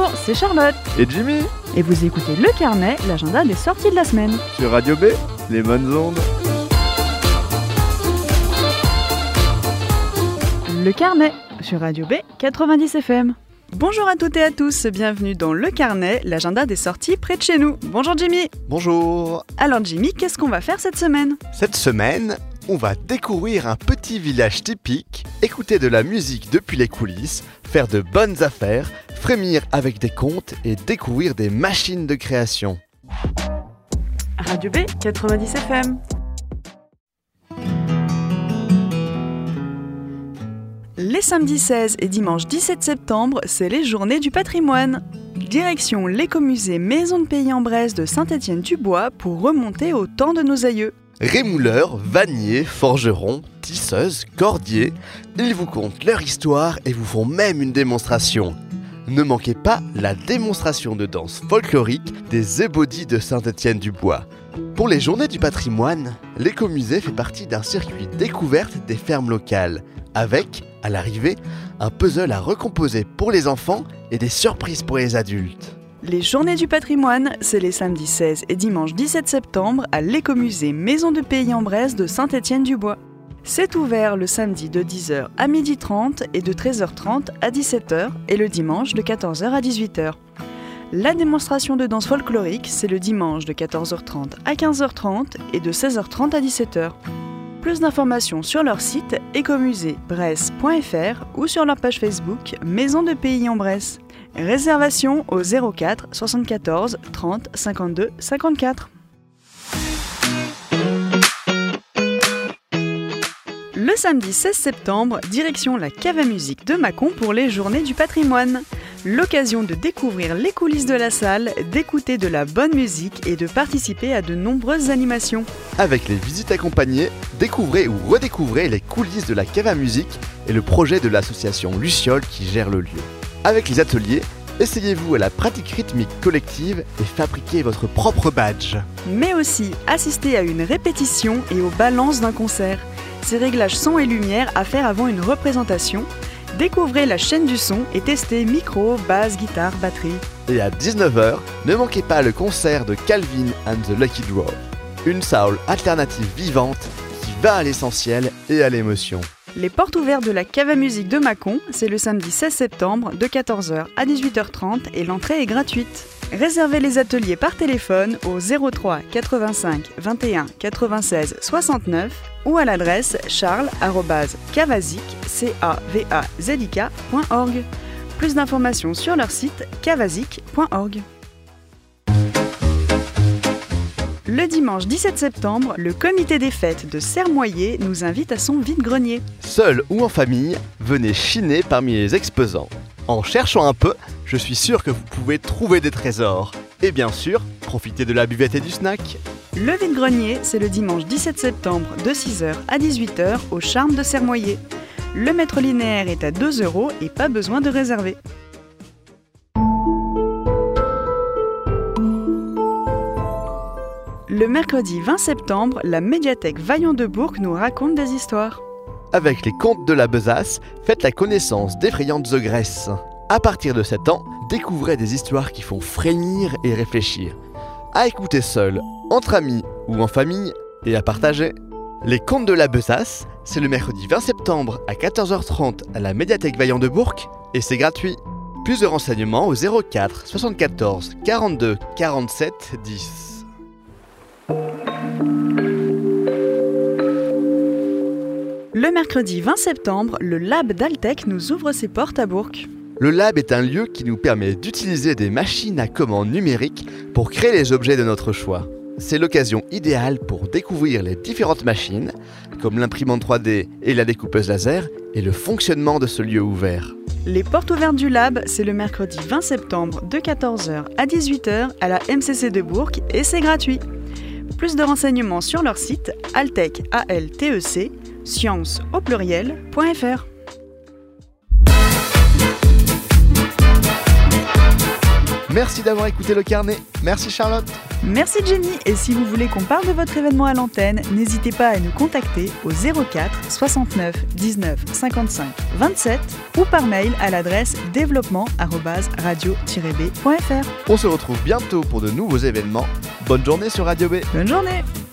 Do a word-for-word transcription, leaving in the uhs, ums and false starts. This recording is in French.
Bonjour, c'est Charlotte et Jimmy. Et vous écoutez Le Carnet, l'agenda des sorties de la semaine. Sur Radio B, les bonnes ondes. Le Carnet, sur Radio B quatre-vingt-dix F M. Bonjour à toutes et à tous, bienvenue dans Le Carnet, l'agenda des sorties près de chez nous. Bonjour Jimmy. Bonjour. Alors Jimmy, qu'est-ce qu'on va faire cette semaine ? Cette semaine, on va découvrir un petit village typique, écouter de la musique depuis les coulisses, faire de bonnes affaires, frémir avec des contes et découvrir des machines de création. Radio B quatre-vingt-dix F M. Les samedis seize et dimanche dix-sept septembre, c'est les Journées du patrimoine. Direction l'écomusée Maison de Pays en Bresse de Saint-Étienne-du-Bois pour remonter au temps de nos aïeux. Rémouleurs, vanniers, forgerons, tisseuses, cordiers, ils vous content leur histoire et vous font même une démonstration. Ne manquez pas la démonstration de danse folklorique des Ébodis de Saint-Étienne-du-Bois. Pour les Journées du patrimoine, l'écomusée fait partie d'un circuit découverte des fermes locales, avec, à l'arrivée, un puzzle à recomposer pour les enfants et des surprises pour les adultes. Les Journées du patrimoine, c'est les samedis seize et dimanche dix-sept septembre à l'écomusée Maison de Pays en Bresse de Saint-Étienne-du-Bois. C'est ouvert le samedi de dix heures à midi trente et de treize heures trente à dix-sept heures et le dimanche de quatorze heures à dix-huit heures. La démonstration de danse folklorique, c'est le dimanche de quatorze heures trente à quinze heures trente et de seize heures trente à dix-sept heures. Plus d'informations sur leur site écomusée bresse point f r ou sur leur page Facebook Maison de Pays en Bresse. Réservation au zéro quatre soixante-quatorze trente cinquante-deux cinquante-quatre. Le samedi seize septembre, direction la cave à musique de Mâcon pour les Journées du patrimoine. L'occasion de découvrir les coulisses de la salle, d'écouter de la bonne musique et de participer à de nombreuses animations. Avec les visites accompagnées, découvrez ou redécouvrez les coulisses de la cave à musique et le projet de l'association Luciole qui gère le lieu. Avec les ateliers, essayez-vous à la pratique rythmique collective et fabriquez votre propre badge. Mais aussi, assistez à une répétition et aux balances d'un concert. Ces réglages son et lumière à faire avant une représentation. Découvrez la chaîne du son et testez micro, basse, guitare, batterie. Et à dix-neuf heures, ne manquez pas le concert de Calvin and the Lucky Draw. Une soul alternative vivante qui va à l'essentiel et à l'émotion. Les portes ouvertes de la cave à musique de Mâcon, c'est le samedi seize septembre de quatorze heures à dix-huit heures trente et l'entrée est gratuite. Réservez les ateliers par téléphone au zéro trois quatre-vingt-cinq vingt et un quatre-vingt-seize soixante-neuf ou à l'adresse charles arobase cavazic point org. Plus d'informations sur leur site cavazic point org. Le dimanche dix-sept septembre, le comité des fêtes de Sermoyer nous invite à son vide-grenier. Seul ou en famille, venez chiner parmi les exposants. En cherchant un peu, je suis sûr que vous pouvez trouver des trésors. Et bien sûr, profitez de la buvette et du snack. Le vide-grenier, c'est le dimanche dix-sept septembre de six heures à dix-huit heures au Charme de Sermoyer. Le mètre linéaire est à deux euros et pas besoin de réserver. Le mercredi vingt septembre, la médiathèque Vaillant de Bourg nous raconte des histoires. Avec les contes de la besace, faites la connaissance d'effrayantes ogresses. À partir de sept ans, découvrez des histoires qui font frémir et réfléchir. À écouter seul, entre amis ou en famille, et à partager. Les contes de la besace, c'est le mercredi vingt septembre à quatorze heures trente à la médiathèque Vaillant de Bourg, et c'est gratuit. Plus de renseignements au zéro quatre soixante-quatorze quarante-deux quarante-sept dix. Le mercredi vingt septembre, le Lab d'Altec nous ouvre ses portes à Bourg. Le Lab est un lieu qui nous permet d'utiliser des machines à commande numériques pour créer les objets de notre choix. C'est l'occasion idéale pour découvrir les différentes machines, comme l'imprimante trois D et la découpeuse laser, et le fonctionnement de ce lieu ouvert. Les portes ouvertes du Lab, c'est le mercredi vingt septembre de quatorze heures à dix-huit heures à la M C C de Bourg et c'est gratuit. Plus de renseignements sur leur site altec, A L T E C, science au pluriel point f r. Merci d'avoir écouté le carnet. Merci Charlotte. Merci Jenny, et si vous voulez qu'on parle de votre événement à l'antenne, n'hésitez pas à nous contacter au zéro quatre soixante-neuf dix-neuf cinquante-cinq vingt-sept ou par mail à l'adresse développement arobase radio tiret b point f r. On se retrouve bientôt pour de nouveaux événements. Bonne journée sur Radio B. Bonne journée.